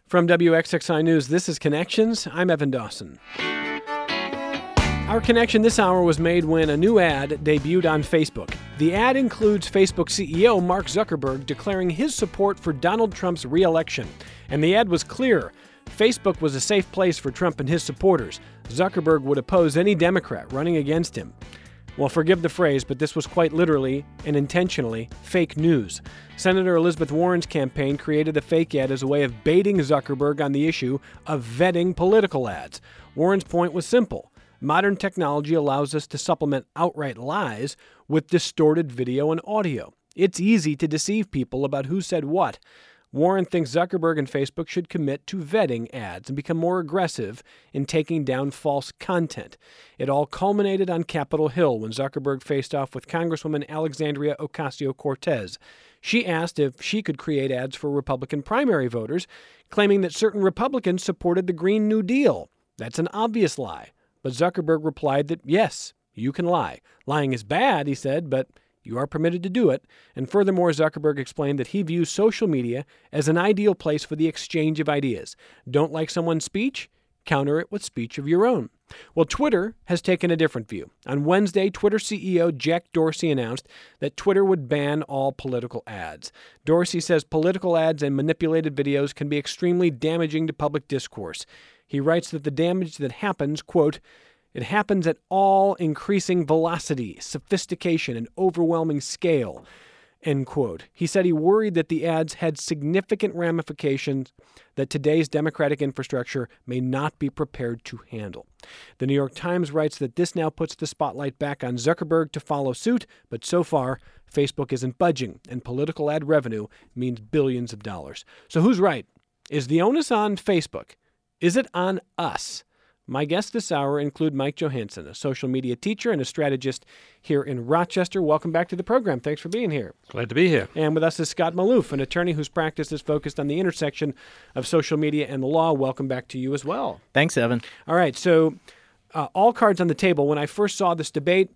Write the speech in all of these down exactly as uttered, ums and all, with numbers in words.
From W X X I News, this is Connections. I'm Evan Dawson. Our connection this hour was made when a new ad debuted on Facebook. The ad includes Facebook C E O Mark Zuckerberg declaring his support for Donald Trump's re-election. And the ad was clear. Facebook was a safe place for Trump and his supporters. Zuckerberg would oppose any Democrat running against him. Well, forgive the phrase, but this was quite literally and intentionally fake news. Senator Elizabeth Warren's campaign created the fake ad as a way of baiting Zuckerberg on the issue of vetting political ads. Warren's point was simple. Modern technology allows us to supplement outright lies with distorted video and audio. It's easy to deceive people about who said what. Warren thinks Zuckerberg and Facebook should commit to vetting ads and become more aggressive in taking down false content. It all culminated on Capitol Hill when Zuckerberg faced off with Congresswoman Alexandria Ocasio-Cortez. She asked if she could create ads for Republican primary voters, claiming that certain Republicans supported the Green New Deal. That's an obvious lie. But Zuckerberg replied that, yes, you can lie. Lying is bad, he said, but you are permitted to do it. And furthermore, Zuckerberg explained that he views social media as an ideal place for the exchange of ideas. Don't like someone's speech? Counter it with speech of your own. Well, Twitter has taken a different view. On Wednesday, Twitter C E O Jack Dorsey announced that Twitter would ban all political ads. Dorsey says political ads and manipulated videos can be extremely damaging to public discourse. He writes that the damage that happens, quote, it happens at all increasing velocity, sophistication, and overwhelming scale, end quote. He said he worried that the ads had significant ramifications that today's democratic infrastructure may not be prepared to handle. The New York Times writes that this now puts the spotlight back on Zuckerberg to follow suit, but so far, Facebook isn't budging, and political ad revenue means billions of dollars. So who's right? Is the onus on Facebook? Is it on us? My guests this hour include Mike Johansen, a social media teacher and a strategist here in Rochester. Welcome back to the program. Thanks for being here. Glad to be here. And with us is Scott Maloof, an attorney whose practice is focused on the intersection of social media and the law. Welcome back to you as well. Thanks, Evan. All right, so uh, all cards on the table. When I first saw this debate,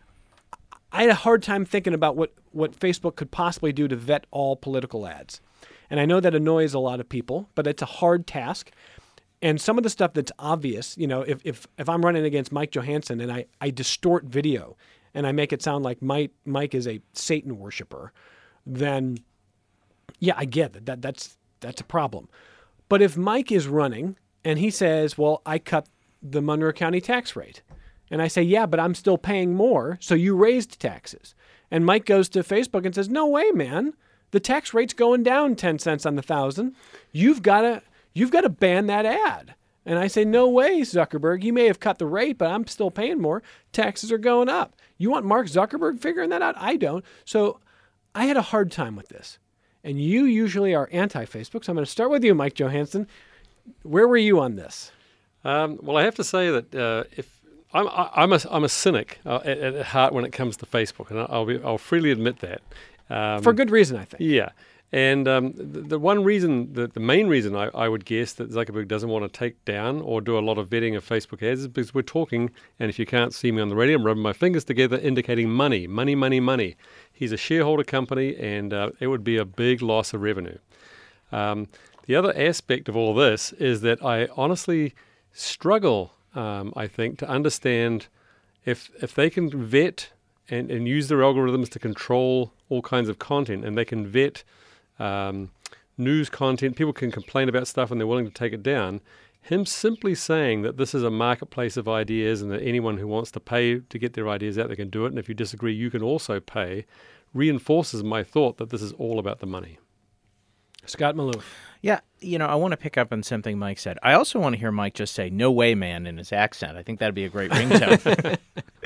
I had a hard time thinking about what, what Facebook could possibly do to vet all political ads. And I know that annoys a lot of people, but it's a hard task. And some of the stuff that's obvious, you know, if if, if I'm running against Mike Johansen and I, I distort video and I make it sound like Mike Mike is a Satan worshiper, then yeah, I get that, that that's that's a problem. But if Mike is running and he says, well, I cut the Monroe County tax rate, and I say, yeah, but I'm still paying more, so you raised taxes. And Mike goes to Facebook and says, no way, man. The tax rate's going down ten cents on the thousand. You've got to... You've got to ban that ad. And I say, no way, Zuckerberg. You may have cut the rate, but I'm still paying more. Taxes are going up. You want Mark Zuckerberg figuring that out? I don't. So I had a hard time with this. And you usually are anti-Facebook. So I'm going to start with you, Mike Johansen. Where were you on this? Um, well, I have to say that uh, if I'm, I, I'm, a, I'm a cynic uh, at, at heart when it comes to Facebook, and I'll, be, I'll freely admit that. Um, For good reason, I think. Yeah. And um, the, the one reason, the, the main reason I, I would guess that Zuckerberg doesn't want to take down or do a lot of vetting of Facebook ads is because we're talking, and if you can't see me on the radio, I'm rubbing my fingers together indicating money, money, money, money. He's a shareholder company, and uh, it would be a big loss of revenue. Um, the other aspect of all this is that I honestly struggle, um, I think, to understand if if they can vet and, and use their algorithms to control all kinds of content, and they can vet Um, news content, people can complain about stuff and they're willing to take it down. Him simply saying that this is a marketplace of ideas and that anyone who wants to pay to get their ideas out, they can do it. And if you disagree, you can also pay, reinforces my thought that this is all about the money. Scott Maloof. Yeah, you know, I want to pick up on something Mike said. I also want to hear Mike just say, no way, man, in his accent. I think that'd be a great ringtone.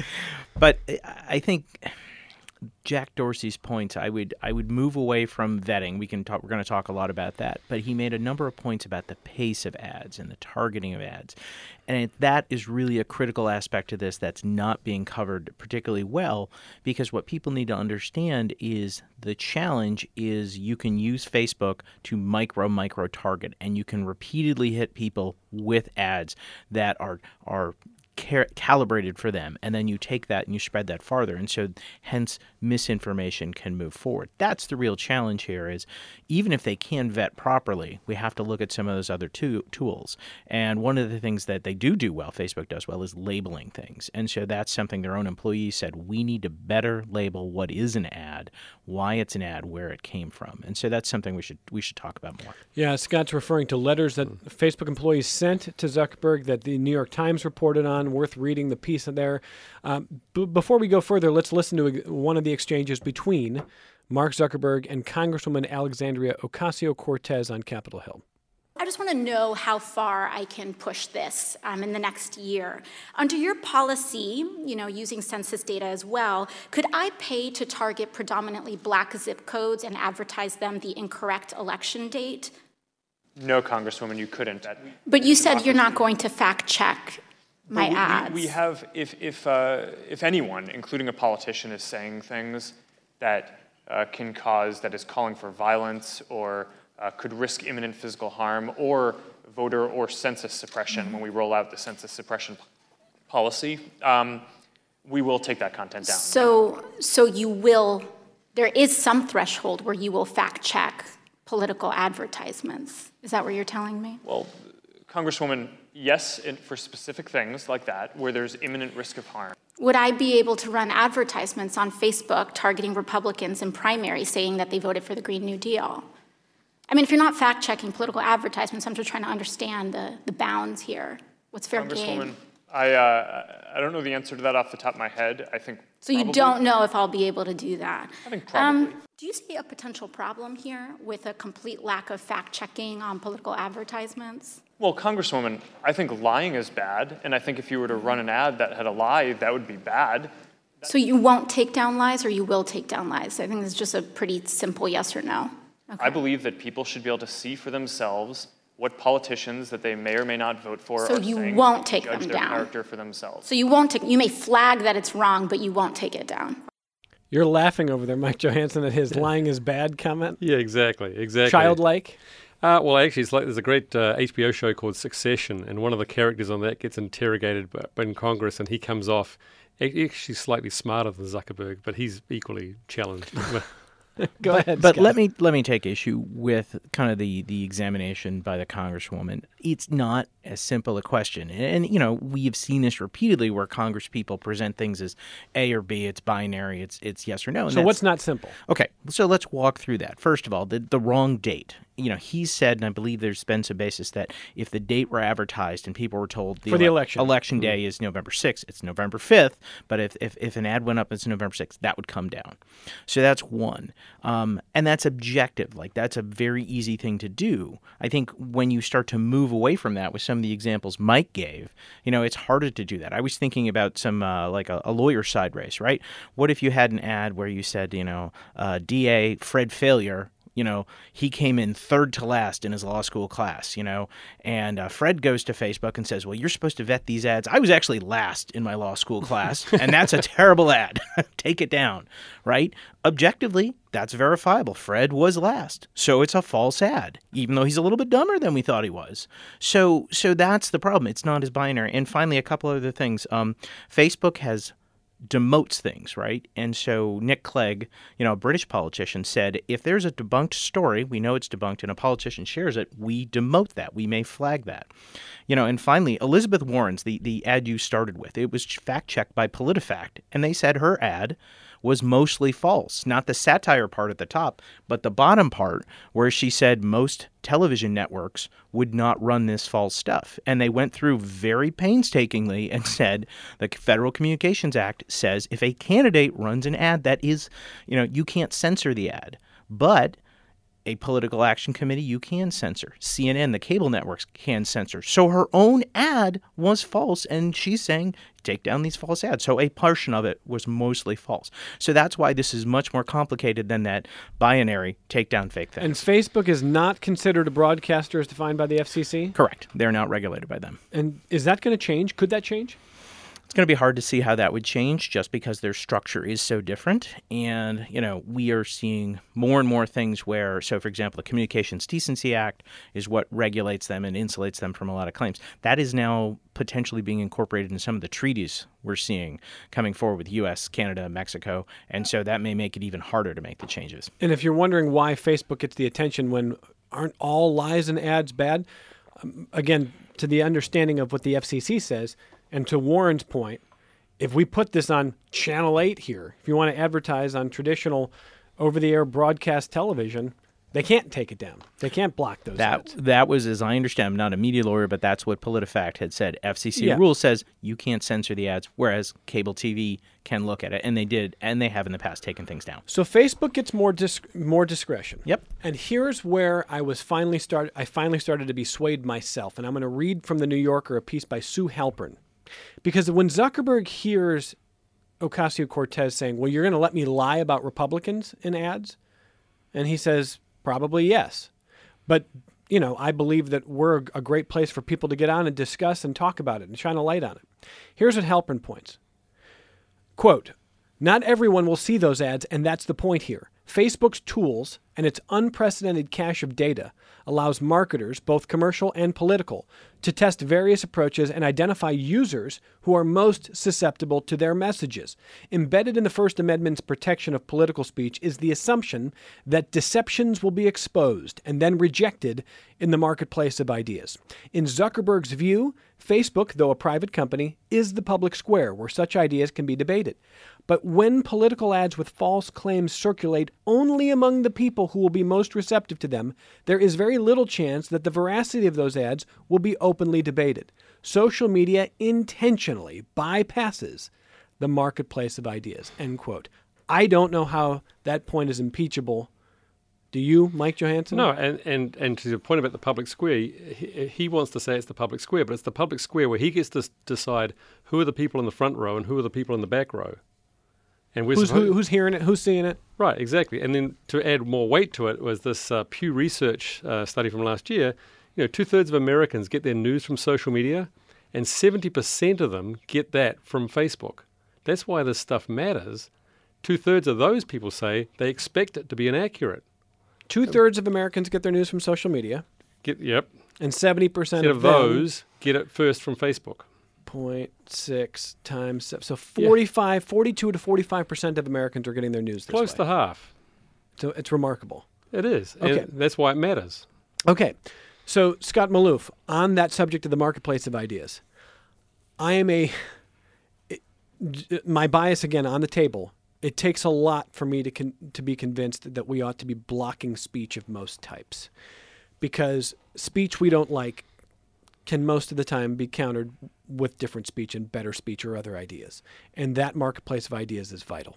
But I think... Jack Dorsey's points, I would I would move away from vetting. We can talk. We're going to talk a lot about that. But he made a number of points about the pace of ads and the targeting of ads, and it, that is really a critical aspect of this that's not being covered particularly well. Because what people need to understand is the challenge is you can use Facebook to micro micro target, and you can repeatedly hit people with ads that are are. car- calibrated for them, and then you take that and you spread that farther, and so hence misinformation can move forward. That's the real challenge here is even if they can vet properly, we have to look at some of those other two tools. And one of the things that they do do well, Facebook does well, is labeling things. And so that's something their own employees said, we need to better label what is an ad, why it's an ad, where it came from. And so that's something we should we should talk about more. Yeah, Scott's referring to letters that Facebook employees sent to Zuckerberg that the New York Times reported on. Worth reading the piece there. Um, b- before we go further, let's listen to one of the exchanges between Mark Zuckerberg and Congresswoman Alexandria Ocasio-Cortez on Capitol Hill. I just want to know how far I can push this um, in the next year. Under your policy, you know, using census data as well, could I pay to target predominantly black zip codes and advertise them the incorrect election date? No, Congresswoman, you couldn't. That, but you said you're not going to fact check my we, ads. We, we have, if, if, uh, if anyone, including a politician, is saying things that uh, can cause, that is calling for violence or uh, could risk imminent physical harm or voter or census suppression mm-hmm. when we roll out the census suppression p- policy, um, we will take that content down. So, so you will, there is some threshold where you will fact check political advertisements. Is that what you're telling me? Well, Congresswoman, yes, in, for specific things like that, where there's imminent risk of harm. Would I be able to run advertisements on Facebook targeting Republicans in primaries saying that they voted for the Green New Deal? I mean, if you're not fact-checking political advertisements, I'm just trying to understand the, the bounds here. What's fair Congresswoman, game? I, uh, I don't know the answer to that off the top of my head. I think So you probably, don't know if I'll be able to do that? I think probably. Um, do you see a potential problem here with a complete lack of fact-checking on political advertisements? Well, Congresswoman, I think lying is bad, and I think if you were to run an ad that had a lie, that would be bad. So you won't take down lies, or you will take down lies? I think it's just a pretty simple yes or no. Okay. I believe that people should be able to see for themselves what politicians that they may or may not vote for so are you saying, won't take judge them their down. character for themselves. So you won't take, you may flag that it's wrong, but you won't take it down. You're laughing over there, Mike Johansson, at his lying is bad comment. Yeah, exactly, exactly. Childlike. Uh, well, actually, it's like there's a great uh, H B O show called Succession, and one of the characters on that gets interrogated by, in Congress, and he comes off actually slightly smarter than Zuckerberg, but he's equally challenged. Go but, ahead, But Scott. let me let me take issue with kind of the, the examination by the Congresswoman. It's not as simple a question. And, and, you know, we have seen this repeatedly where Congress people present things as A or B, it's binary, it's it's yes or no. And so what's not simple? Okay, so let's walk through that. First of all, the, the wrong date. You know, he said, and I believe there's been some basis that if the date were advertised and people were told the For the ele- election. election day is November sixth, it's November fifth, but if, if, if an ad went up, it's November sixth, that would come down. So that's one. Um, and that's objective. Like, that's a very easy thing to do. I think when you start to move away from that with some of the examples Mike gave, you know, it's harder to do that. I was thinking about some, uh, like a, a lawyer side race, right? What if you had an ad where you said, you know, uh, D A Fred Failure, you know, he came in third to last in his law school class, you know, and uh, Fred goes to Facebook and says, well, you're supposed to vet these ads. I was actually last in my law school class, and that's a terrible ad. Take it down, right? Objectively, that's verifiable. Fred was last. So it's a false ad, even though he's a little bit dumber than we thought he was. So so that's the problem. It's not as binary. And finally, a couple other things. Um, Facebook has demotes things, right? And so Nick Clegg, you know, a British politician, said, if there's a debunked story, we know it's debunked, and a politician shares it, we demote that. We may flag that. You know, and finally, Elizabeth Warren's, the, the ad you started with, it was fact-checked by PolitiFact, and they said her ad was mostly false. Not the satire part at the top, but the bottom part where she said most television networks would not run this false stuff. And they went through very painstakingly and said the Federal Communications Act says if a candidate runs an ad that is, you know, you can't censor the ad. But a political action committee, you can censor. C N N, the cable networks, can censor. So her own ad was false, and she's saying, take down these false ads. So a portion of it was mostly false. So that's why this is much more complicated than that binary take down fake things. And Facebook is not considered a broadcaster as defined by the F C C? Correct. They're not regulated by them. And is that going to change? Could that change? It's going to be hard to see how that would change just because their structure is so different. And, you know, we are seeing more and more things where, so for example, the Communications Decency Act is what regulates them and insulates them from a lot of claims. That is now potentially being incorporated in some of the treaties we're seeing coming forward with U S, Canada, Mexico. And so that may make it even harder to make the changes. And if you're wondering why Facebook gets the attention when aren't all lies and ads bad, um, again, to the understanding of what the F C C says, and to Warren's point, if we put this on Channel eight here, if you want to advertise on traditional over-the-air broadcast television, they can't take it down. They can't block those That ads. that was, as I understand, I'm not a media lawyer, but that's what PolitiFact had said. F C C Yeah. rule says you can't censor the ads, whereas cable T V can look at it, and they did, and they have in the past taken things down. So Facebook gets more dis- more discretion. Yep. And here's where I was finally started. I finally started to be swayed myself, and I'm going to read from the New Yorker a piece by Sue Halpern, because when Zuckerberg hears Ocasio-Cortez saying, "Well, you're going to let me lie about Republicans in ads," and he says, "Probably yes, but you know, I believe that we're a great place for people to get on and discuss and talk about it and shine a light on it." Here's what Halpern points. Quote, "Not everyone will see those ads, and that's the point here. Facebook's tools and its unprecedented cache of data allows marketers, both commercial and political, to test various approaches and identify users who are most susceptible to their messages. Embedded in the First Amendment's protection of political speech is the assumption that deceptions will be exposed and then rejected in the marketplace of ideas. In Zuckerberg's view, Facebook, though a private company, is the public square where such ideas can be debated. But when political ads with false claims circulate only among the people who will be most receptive to them, there is very little chance that the veracity of those ads will be openly debated. Social media intentionally bypasses the marketplace of ideas." End quote. I don't know how that point is impeachable. Do you, Mike Johansson? No, and, and, and to the point about the public square, he, he wants to say it's the public square, but it's the public square where he gets to s- decide who are the people in the front row and who are the people in the back row. And we're Who's, supposed- who, who's hearing it? Who's seeing it? Right, exactly. And then to add more weight to it was this uh, Pew Research uh, study from last year. You know, two-thirds of Americans get their news from social media, and seventy percent of them get that from Facebook. That's why this stuff matters. Two-thirds of those people say they expect it to be inaccurate. Two-thirds of Americans get their news from social media, Get Yep. and seventy percent Instead of of them, those, get it first from Facebook. zero point six times seven. So forty-five, forty-two to forty-five percent of Americans are getting their news this Close way. to half. So it's remarkable. It is. Okay. And that's why it matters. Okay. So Scott Maloof, on that subject of the marketplace of ideas, I am a, it, my bias again on the table. It takes a lot for me to con, to be convinced that we ought to be blocking speech of most types, because speech we don't like can most of the time be countered with different speech and better speech or other ideas. And that marketplace of ideas is vital.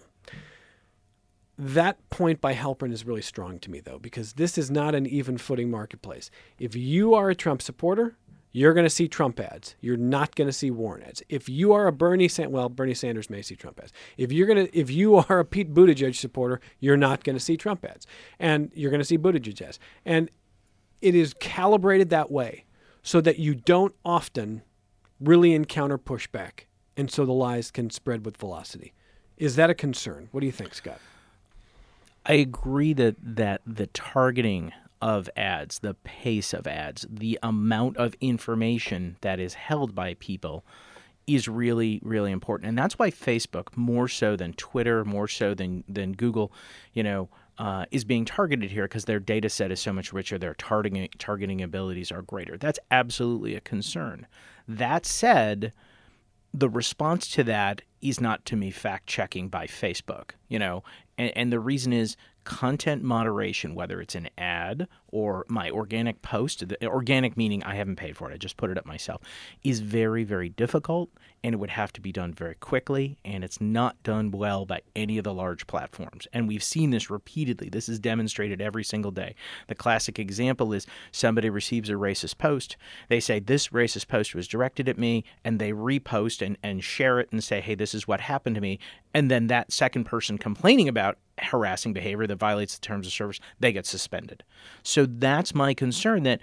That point by Halpern is really strong to me, though, because this is not an even footing marketplace. If you are a Trump supporter, you're going to see Trump ads. You're not going to see Warren ads. If you are a Bernie Sanders, well, Bernie Sanders may see Trump ads. If you're going to, if you are a Pete Buttigieg supporter, you're not going to see Trump ads, and you're going to see Buttigieg ads. And it is calibrated that way so that you don't often really encounter pushback, and so the lies can spread with velocity. Is that a concern? What do you think, Scott? I agree that, that the targeting of ads, the pace of ads, the amount of information that is held by people is really, really important. And that's why Facebook, more so than Twitter, more so than, than Google, you know, uh, is being targeted here because their data set is so much richer. Their targeting, targeting abilities are greater. That's absolutely a concern. That said, the response to that is not, to me, fact-checking by Facebook, you know, and, and the reason is content moderation, whether it's an ad or my organic post, the organic meaning I haven't paid for it, I just put it up myself, is very, very difficult, and it would have to be done very quickly, and it's not done well by any of the large platforms. And we've seen this repeatedly. This is demonstrated every single day. The classic example is somebody receives a racist post. They say, this racist post was directed at me, and they repost and, and share it and say, hey, this is what happened to me. And then that second person complaining about harassing behavior that violates the terms of service, they get suspended. So that's my concern, that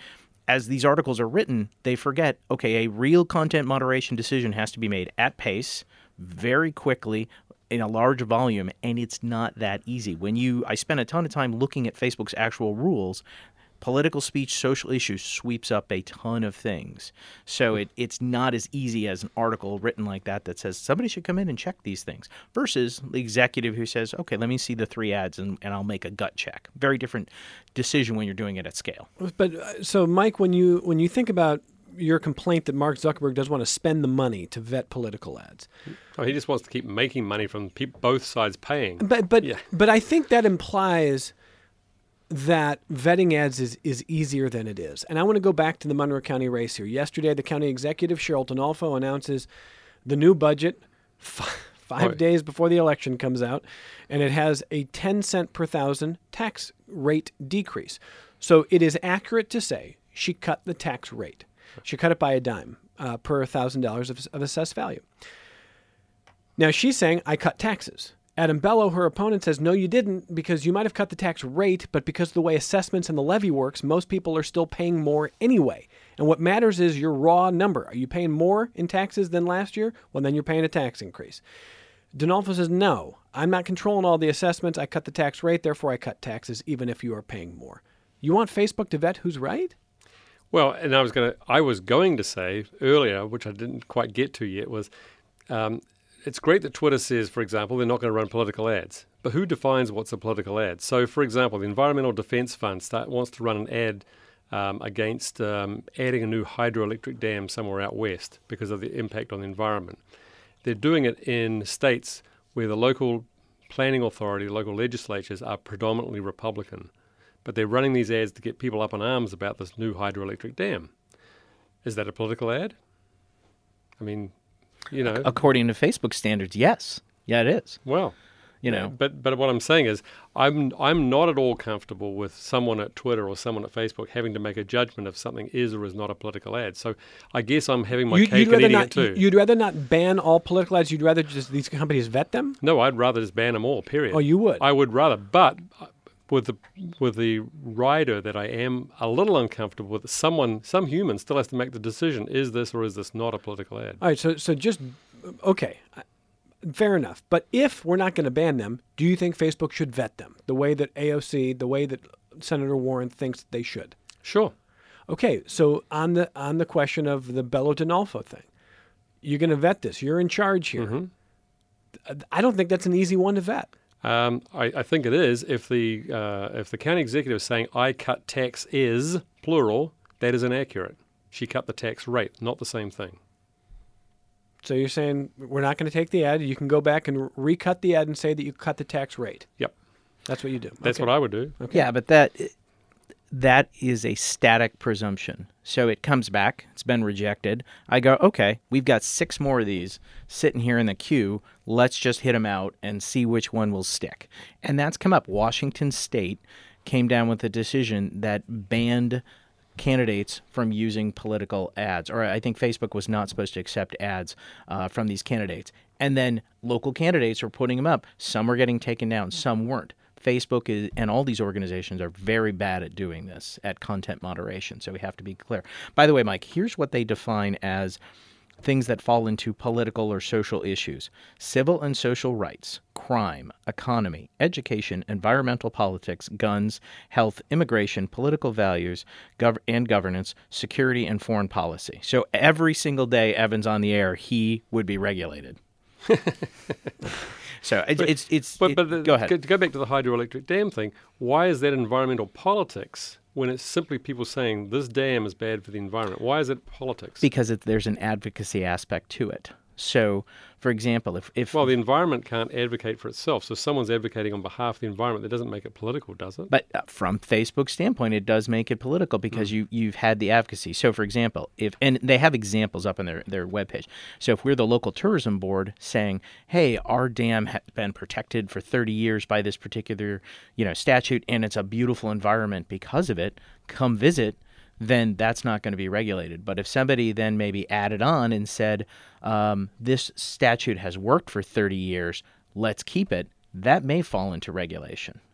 as these articles are written, they forget, okay, a real content moderation decision has to be made at pace, very quickly, in a large volume, and it's not that easy. When you, I spent a ton of time looking at Facebook's actual rules. Political speech, social issues sweeps up a ton of things. So it, it's not as easy as an article written like that that says somebody should come in and check these things versus the executive who says, okay, let me see the three ads and, and I'll make a gut check. Very different decision when you're doing it at scale. But uh, so, Mike, when you when you think about your complaint that Mark Zuckerberg does want to spend the money to vet political ads. Oh, he just wants to keep making money from pe- both sides paying. But but yeah. but I think that implies that vetting ads is, is easier than it is. And I want to go back to the Monroe County race here. Yesterday, the county executive, Cheryl Tonolfo, announces the new budget f- five oh. days before the election comes out, and it has a ten cent per thousand tax rate decrease. So it is accurate to say she cut the tax rate. She cut it by a dime uh, per one thousand dollars of, of assessed value. Now, she's saying, I cut taxes. Adam Bello, her opponent, says, no, you didn't, because you might have cut the tax rate, but because of the way assessments and the levy works, most people are still paying more anyway. And what matters is your raw number. Are you paying more in taxes than last year? Well, then you're paying a tax increase. Donalfo says, no, I'm not controlling all the assessments. I cut the tax rate, therefore I cut taxes, even if you are paying more. You want Facebook to vet who's right? Well, and I was going to, I was going to say earlier, which I didn't quite get to yet, was um, it's great that Twitter says, for example, they're not going to run political ads. But who defines what's a political ad? So, for example, the Environmental Defense Fund start, wants to run an ad um, against um, adding a new hydroelectric dam somewhere out west because of the impact on the environment. They're doing it in states where the local planning authority, local legislatures are predominantly Republican. But they're running these ads to get people up in arms about this new hydroelectric dam. Is that a political ad? I mean, you know. According to Facebook standards, yes. Yeah, it is. Well, you know. But but what I'm saying is I'm I'm not at all comfortable with someone at Twitter or someone at Facebook having to make a judgment if something is or is not a political ad. So I guess I'm having my you, cake and eating not, it too. You'd rather not ban all political ads? You'd rather just these companies vet them? No, I'd rather just ban them all, period. Oh, you would? I would rather, but with the with the rider that I am a little uncomfortable with, someone, some human still has to make the decision, is this or is this not a political ad? All right, so so just, okay, fair enough. But if we're not going to ban them, do you think Facebook should vet them the way that A O C, the way that Senator Warren thinks they should? Sure. Okay, so on the on the question of the Bello Donalfo thing, you're going to vet this. You're in charge here. Mm-hmm. I don't think that's an easy one to vet. Um, I, I think it is. If the uh, if the county executive is saying I cut tax is plural, that is inaccurate. She cut the tax rate, not the same thing. So you're saying we're not going to take the ad. You can go back and recut the ad and say that you cut the tax rate. Yep. That's what you do. That's okay. what I would do. Okay. Yeah, but that that is a static presumption. So it comes back. It's been rejected. I go, okay, we've got six more of these sitting here in the queue. Let's just hit them out and see which one will stick. And that's come up. Washington State came down with a decision that banned candidates from using political ads. Or I think Facebook was not supposed to accept ads uh, from these candidates. And then local candidates were putting them up. Some were getting taken down. Some weren't. Facebook is, and all these organizations are very bad at doing this, at content moderation, so we have to be clear. By the way, Mike, here's what they define as things that fall into political or social issues: civil and social rights, crime, economy, education, environmental politics, guns, health, immigration, political values, gov- and governance, security, and foreign policy. So every single day Evan's on the air, he would be regulated. So it's but, it's, it's but, it, but the, go ahead. To go back to the hydroelectric dam thing, why is that environmental politics when it's simply people saying this dam is bad for the environment? Why is it politics? Because it, there's an advocacy aspect to it. So, for example, if, if well, the environment can't advocate for itself. So if someone's advocating on behalf of the environment, that doesn't make it political, does it? But uh, from Facebook's standpoint, it does make it political because mm. you, you've had the advocacy. So, for example, if and they have examples up on their, their webpage. So if we're the local tourism board saying, hey, our dam has been protected for thirty years by this particular you know statute, and it's a beautiful environment because of it, come visit, then that's not going to be regulated. But if somebody then maybe added on and said, um, this statute has worked for thirty years, let's keep it, that may fall into regulation.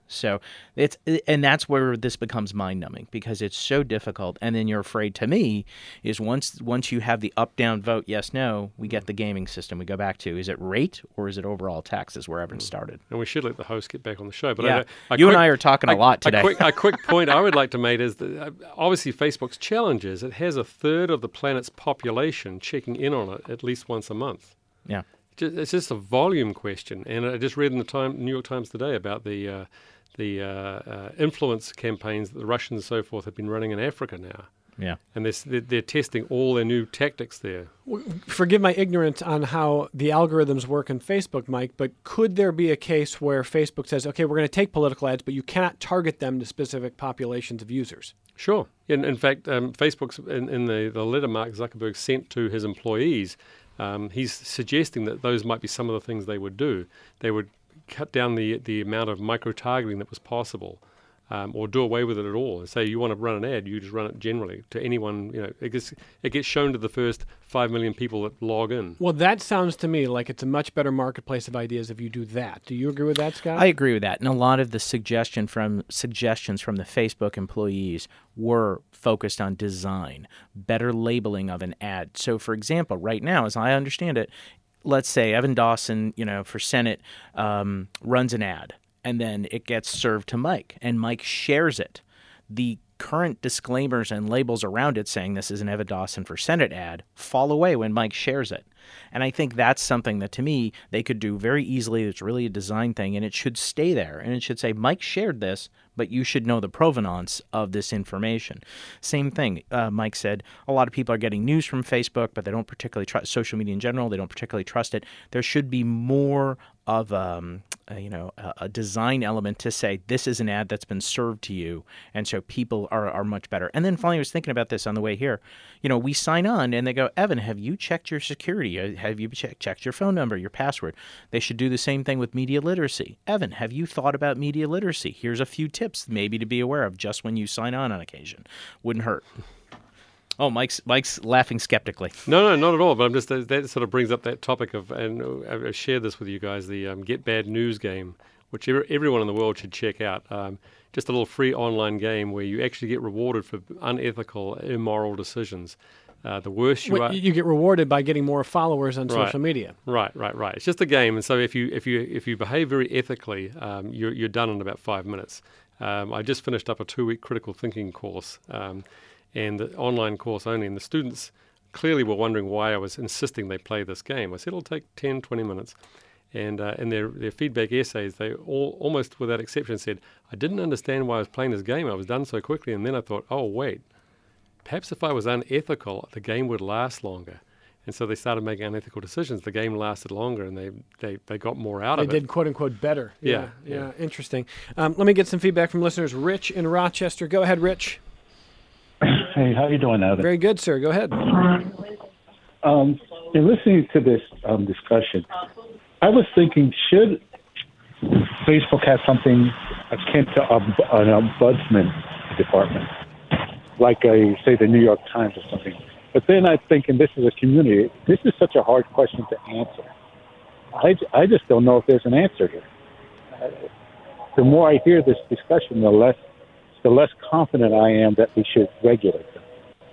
So it's and that's where this becomes mind-numbing because it's so difficult. And then you're afraid, to me, is once once you have the up-down vote, yes, no, we get the gaming system. We go back to, is it rate or is it overall taxes where Evan started? And we should let the host get back on the show. But yeah. I, I you quick, and I are talking a lot today. A quick, a quick point I would like to make is that uh, obviously Facebook's challenge is it has a third of the planet's population checking in on it at least once a month. Yeah. It's just a volume question. And I just read in the time, New York Times today about the uh, the uh, uh, influence campaigns that the Russians and so forth have been running in Africa now. Yeah. And they're, they're testing all their new tactics there. Forgive my ignorance on how the algorithms work in Facebook, Mike, but could there be a case where Facebook says, okay, we're going to take political ads, but you cannot target them to specific populations of users? Sure. In, in fact, um, Facebook's in, in the, the letter Mark Zuckerberg sent to his employees, um, he's suggesting that those might be some of the things they would do. They would cut down the the amount of micro-targeting that was possible, um, or do away with it at all. And say you want to run an ad, you just run it generally to anyone. You know, it gets it gets shown to the first five million people that log in. Well, that sounds to me like it's a much better marketplace of ideas if you do that. Do you agree with that, Scott? I agree with that. And a lot of the suggestion from suggestions from the Facebook employees were focused on design, better labeling of an ad. So, for example, right now, as I understand it, let's say Evan Dawson, you know, for Senate, um, runs an ad, and then it gets served to Mike, and Mike shares it. The current disclaimers and labels around it saying this is an Evan Dawson for Senate ad fall away when Mike shares it. And I think that's something that, to me, they could do very easily. It's really a design thing, and it should stay there. And it should say, Mike shared this, but you should know the provenance of this information. Same thing. Uh, Mike said a lot of people are getting news from Facebook, but they don't particularly trust social media in general. They don't particularly trust it. There should be more of um, uh, you know a, a design element to say this is an ad that's been served to you, and so people are, are much better. And then finally, I was thinking about this on the way here. You know, we sign on, and they go, Evan, have you checked your security? Have you check, checked your phone number, your password? They should do the same thing with media literacy. Evan, have you thought about media literacy? Here's a few tips maybe to be aware of just when you sign on on occasion. Wouldn't hurt. Oh, Mike's Mike's laughing skeptically. No, no, not at all. But I'm just that sort of brings up that topic of, and I've shared this with you guys, the um, Get Bad News game, which every, everyone in the world should check out. Um, just a little free online game where you actually get rewarded for unethical, immoral decisions. Uh, the worse you Wait, are, you get rewarded by getting more followers on right, social media. Right, right, right. It's just a game, and so if you if you if you behave very ethically, um, you're you're done in about five minutes. Um, I just finished up a two-week critical thinking course, um, and the online course only, and the students clearly were wondering why I was insisting they play this game. I said it'll take ten, twenty minutes. And uh, in their, their feedback essays, they all, almost without exception, said, I didn't understand why I was playing this game. I was done so quickly. And then I thought, oh, wait, perhaps if I was unethical, the game would last longer. And so they started making unethical decisions. The game lasted longer, and they, they, they got more out they of it. They did, quote-unquote, better. Yeah, yeah, yeah. yeah. Interesting. Um, let me get some feedback from listeners. Rich in Rochester. Go ahead, Rich. Hey, how you doing, Evan? Very good, sir. Go ahead. Um, in listening to this um, discussion, I was thinking, should Facebook have something akin to a, an ombudsman department, like a, say, the New York Times or something? But then I'm thinking, this is a community. This is such a hard question to answer. I, I just don't know if there's an answer here. Uh, the more I hear this discussion, the less the less confident I am that we should regulate them.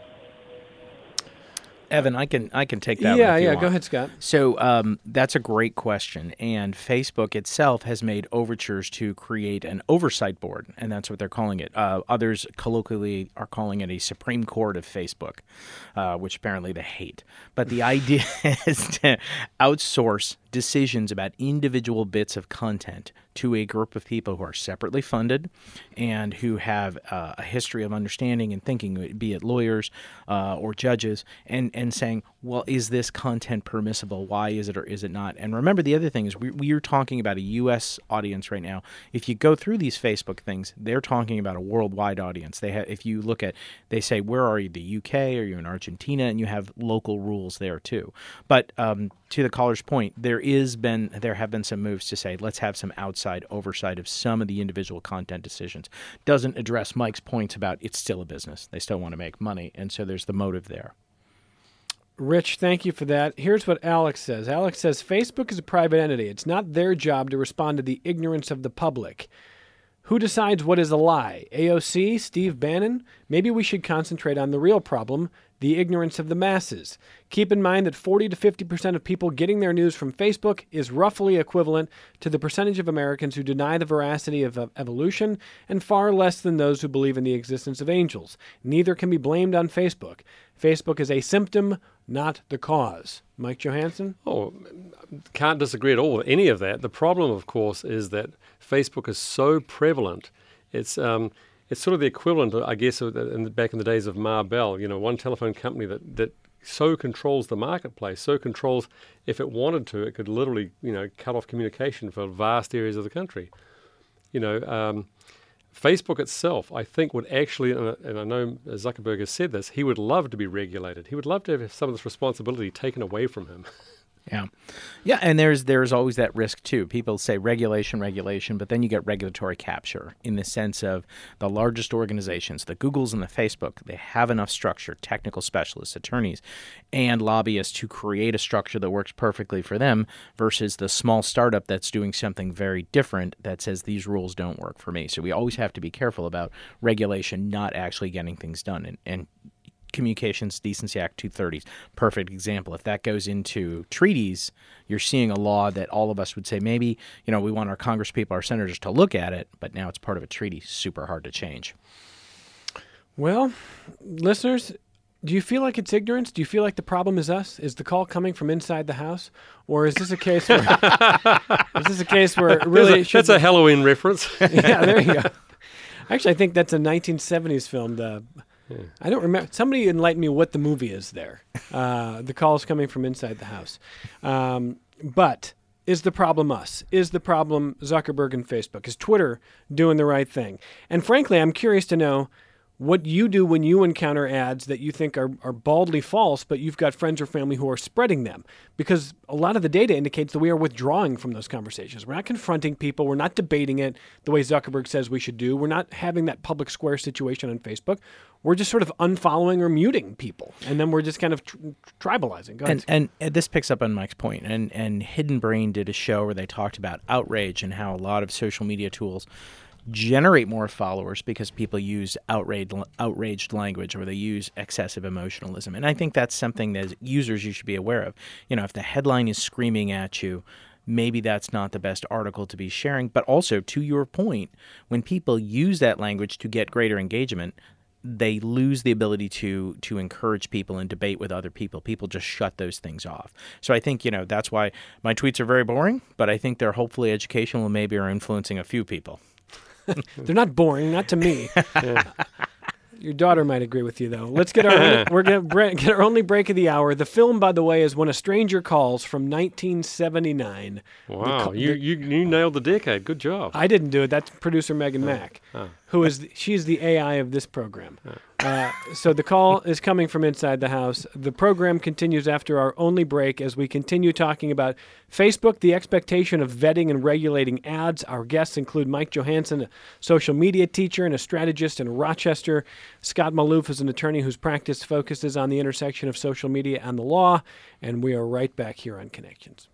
Evan, I can I can take that. Yeah, one if you yeah. want. Go ahead, Scott. So um, that's a great question, and Facebook itself has made overtures to create an oversight board, and that's what they're calling it. Uh, others colloquially are calling it a Supreme Court of Facebook, uh, which apparently they hate. But the idea is to outsource decisions about individual bits of content to a group of people who are separately funded and who have uh, a history of understanding and thinking, be it lawyers uh, or judges, and, and saying, well, is this content permissible? Why is it or is it not? And remember, the other thing is we, we are talking about a U S audience right now. If you go through these Facebook things, they're talking about a worldwide audience. They have, if you look at, they say, where are you? The U K? Are you in Argentina? And you have local rules there too. But um, to the caller's point, there is been there have been some moves to say, let's have some outside oversight of some of the individual content decisions. Doesn't address Mike's points about it's still a business. They still want to make money, and so there's the motive there. Rich, thank you for that. Here's what Alex says. Alex says, Facebook is a private entity. It's not their job to respond to the ignorance of the public. Who decides what is a lie? A O C? Steve Bannon? Maybe we should concentrate on the real problem, the ignorance of the masses. Keep in mind that forty to fifty percent of people getting their news from Facebook is roughly equivalent to the percentage of Americans who deny the veracity of evolution, and far less than those who believe in the existence of angels. Neither can be blamed on Facebook. Facebook is a symptom, not the cause. Mike Johansson? Oh, can't disagree at all with any of that. The problem, of course, is that Facebook is so prevalent. It's um, it's sort of the equivalent, I guess, of the, in the, back in the days of Ma Bell, you know, one telephone company that, that so controls the marketplace, so controls, if it wanted to, it could literally, you know, cut off communication for vast areas of the country. You know, um, Facebook itself, I think, would actually, and I know Zuckerberg has said this, he would love to be regulated. He would love to have some of this responsibility taken away from him. Yeah. Yeah, and there's there's always that risk, too. People say regulation, regulation, but then you get regulatory capture in the sense of the largest organizations, the Googles and the Facebook, they have enough structure, technical specialists, attorneys, and lobbyists to create a structure that works perfectly for them versus the small startup that's doing something very different that says these rules don't work for me. So we always have to be careful about regulation not actually getting things done. And, and Communications Decency Act two thirty, perfect example. If that goes into treaties, you're seeing a law that all of us would say maybe, you know, we want our congresspeople, our senators to look at it, but now it's part of a treaty. Super hard to change. Well, listeners, do you feel like it's ignorance? Do you feel like the problem is us? Is the call coming from inside the house? Or is this a case where is this a case where it really that's a, that's a Halloween reference. Yeah, there you go. Actually, I think that's a nineteen seventies film, the I don't remember. Somebody enlighten me what the movie is there. Uh, the call is coming from inside the house. Um, but is the problem us? Is the problem Zuckerberg and Facebook? Is Twitter doing the right thing? And frankly, I'm curious to know what you do when you encounter ads that you think are, are baldly false, but you've got friends or family who are spreading them. Because a lot of the data indicates that we are withdrawing from those conversations. We're not confronting people. We're not debating it the way Zuckerberg says we should do. We're not having that public square situation on Facebook. We're just sort of unfollowing or muting people. And then we're just kind of tr- tribalizing. Go ahead. And, and this picks up on Mike's point. And, and Hidden Brain did a show where they talked about outrage and how a lot of social media tools generate more followers because people use outraged, outraged language or they use excessive emotionalism. And I think that's something that as users you should be aware of. You know, if the headline is screaming at you, maybe that's not the best article to be sharing. But also, to your point, when people use that language to get greater engagement, they lose the ability to to encourage people and debate with other people. People just shut those things off. So I think, you know, that's why my tweets are very boring, but I think they're hopefully educational and maybe are influencing a few people. They're not boring, not to me. Yeah. Your daughter might agree with you, though. Let's get our we're gonna bre- get our only break of the hour. The film, by the way, is When a Stranger Calls from nineteen seventy-nine. Wow, the, you, you you nailed the decade. Good job. I didn't do it. That's producer Megan oh. Mack, oh. who is the, she's the A I of this program. Oh. Uh, so the call is coming from inside the house. The program continues after our only break as we continue talking about Facebook, the expectation of vetting and regulating ads. Our guests include Mike Johansson, a social media teacher and a strategist in Rochester. Scott Maloof is an attorney whose practice focuses on the intersection of social media and the law. And we are right back here on Connections.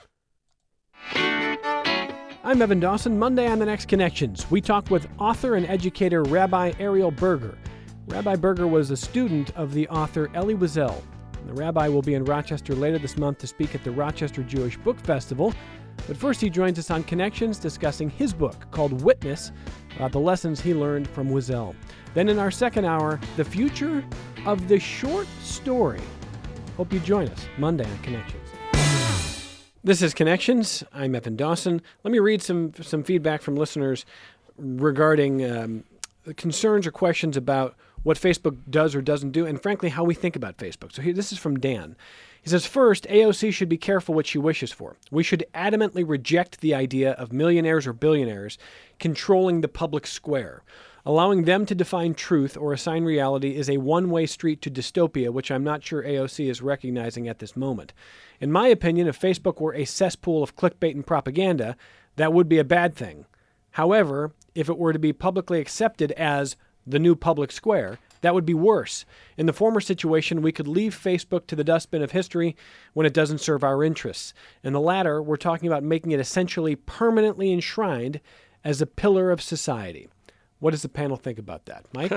I'm Evan Dawson. Monday on The Next Connections, we talk with author and educator Rabbi Ariel Berger. Rabbi Berger was a student of the author Elie Wiesel. The rabbi will be in Rochester later this month to speak at the Rochester Jewish Book Festival. But first, he joins us on Connections discussing his book called Witness, about the lessons he learned from Wiesel. Then in our second hour, the future of the short story. Hope you join us Monday on Connections. This is Connections. I'm Evan Dawson. Let me read some, some feedback from listeners regarding um, concerns or questions about what Facebook does or doesn't do, and frankly, how we think about Facebook. So here, this is from Dan. He says, first, A O C should be careful what she wishes for. We should adamantly reject the idea of millionaires or billionaires controlling the public square. Allowing them to define truth or assign reality is a one-way street to dystopia, which I'm not sure A O C is recognizing at this moment. In my opinion, if Facebook were a cesspool of clickbait and propaganda, that would be a bad thing. However, if it were to be publicly accepted as the new public square, that would be worse. In the former situation, we could leave Facebook to the dustbin of history when it doesn't serve our interests. In the latter, we're talking about making it essentially permanently enshrined as a pillar of society. What does the panel think about that? Mike?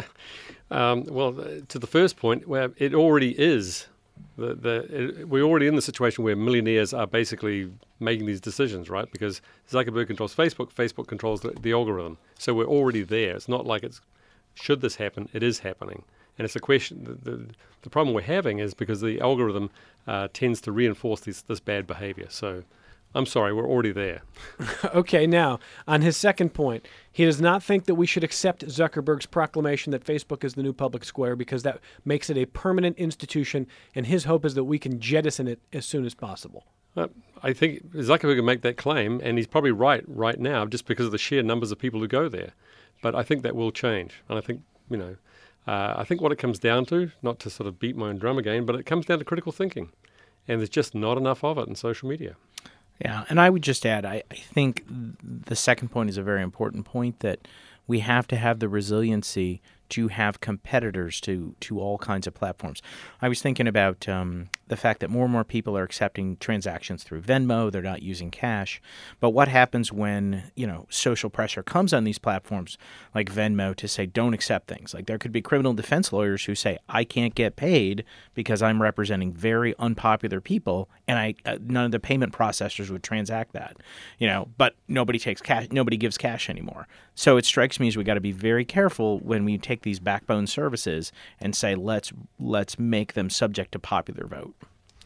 um, well, to the first point, where it already is. The, the, it, we're already in the situation where millionaires are basically making these decisions, right? Because Zuckerberg controls Facebook, Facebook controls the, the algorithm. So we're already there. It's not like it's, should this happen? It is happening. And it's a question, the, the, the problem we're having is because the algorithm uh, tends to reinforce this, this bad behavior. So I'm sorry, we're already there. Okay, now, on his second point, he does not think that we should accept Zuckerberg's proclamation that Facebook is the new public square because that makes it a permanent institution, and his hope is that we can jettison it as soon as possible. Uh, I think Zuckerberg can make that claim, and he's probably right right now just because of the sheer numbers of people who go there. But I think that will change. And I think, you know, uh, I think what it comes down to, not to sort of beat my own drum again, but it comes down to critical thinking. And there's just not enough of it in social media. Yeah, and I would just add, I, I think the second point is a very important point, that we have to have the resiliency to have competitors to, to all kinds of platforms. I was thinking about um, the fact that more and more people are accepting transactions through Venmo. They're not using cash. But what happens when, you know, social pressure comes on these platforms like Venmo to say don't accept things? Like there could be criminal defense lawyers who say I can't get paid because I'm representing very unpopular people, and I uh, none of the payment processors would transact that. You know, but nobody takes cash. Nobody gives cash anymore. So it strikes me as we got to be very careful when we take these backbone services and say let's let's make them subject to popular vote.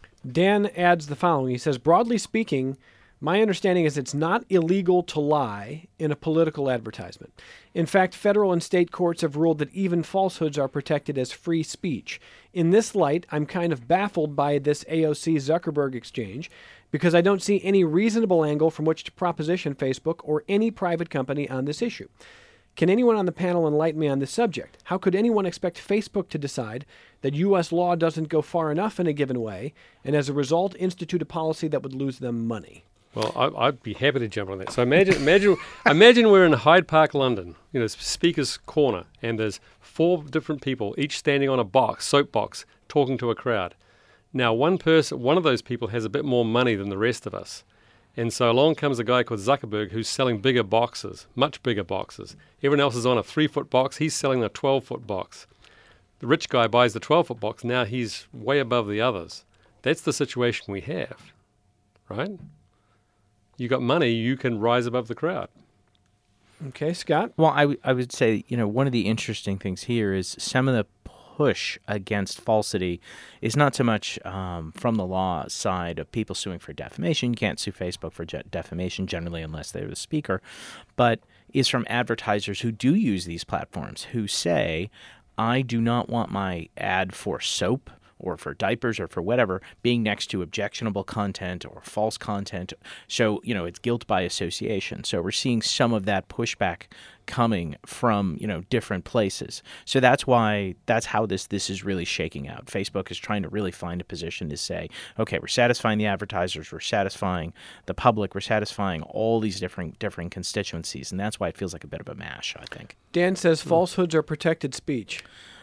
Dan adds the following. He says, broadly speaking, my understanding is it's not illegal to lie in a political advertisement. In fact, federal and state courts have ruled that even falsehoods are protected as free speech. In this light, I'm kind of baffled by this A O C-Zuckerberg exchange because I don't see any reasonable angle from which to proposition Facebook or any private company on this issue. Can anyone on the panel enlighten me on this subject? How could anyone expect Facebook to decide that U S law doesn't go far enough in a given way, and as a result institute a policy that would lose them money? Well, I, I'd be happy to jump on that. So imagine, imagine, imagine we're in Hyde Park, London, you know, Speaker's Corner, and there's four different people, each standing on a box, soapbox, talking to a crowd. Now, one person, one of those people has a bit more money than the rest of us. And so along comes a guy called Zuckerberg who's selling bigger boxes, much bigger boxes. Everyone else is on a three-foot box. He's selling a twelve-foot box. The rich guy buys the twelve-foot box. Now he's way above the others. That's the situation we have, right? You got money, you can rise above the crowd. Okay, Scott? Well, I, w- I would say, you know, one of the interesting things here is some of the push against falsity is not so much um, from the law side of people suing for defamation. You can't sue Facebook for je- defamation generally unless they're the speaker, but is from advertisers who do use these platforms who say, I do not want my ad for soap or for diapers or for whatever being next to objectionable content or false content. So, you know, it's guilt by association. So we're seeing some of that pushback coming from, you know, different places. So that's why, that's how this this is really shaking out. Facebook is trying to really find a position to say, okay, we're satisfying the advertisers, we're satisfying the public, we're satisfying all these different different constituencies. And that's why it feels like a bit of a mash, I think. Dan says falsehoods are protected speech.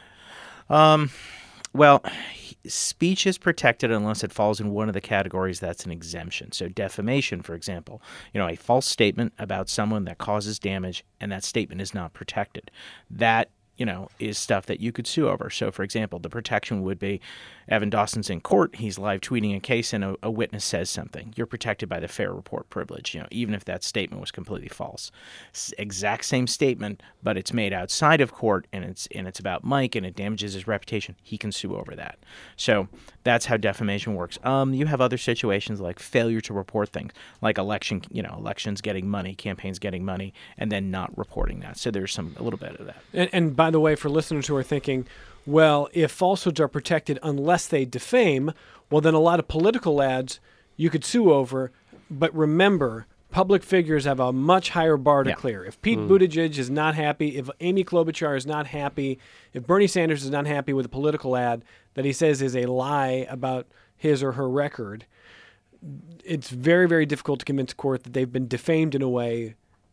Um, well, speech is protected unless it falls in one of the categories that's an exemption. So defamation, for example, you know, a false statement about someone that causes damage, and that statement is not protected. That, you know, is stuff that you could sue over. So, for example, the protection would be Evan Dawson's in court. He's live tweeting a case, and a, a witness says something. You're protected by the fair report privilege, you know, even if that statement was completely false. S- exact same statement, but it's made outside of court, and it's and it's about Mike, and it damages his reputation. He can sue over that. So that's how defamation works. Um, you have other situations like failure to report things, like election, you know, elections getting money, campaigns getting money, and then not reporting that. So there's some a little bit of that. And, and by the way, for listeners who are thinking, well, if falsehoods are protected unless they defame, well, then a lot of political ads you could sue over. But remember, public figures have a much higher bar to Yeah. clear. If Pete Mm. Buttigieg is not happy, if Amy Klobuchar is not happy, if Bernie Sanders is not happy with a political ad that he says is a lie about his or her record, it's very, very difficult to convince a court that they've been defamed in a way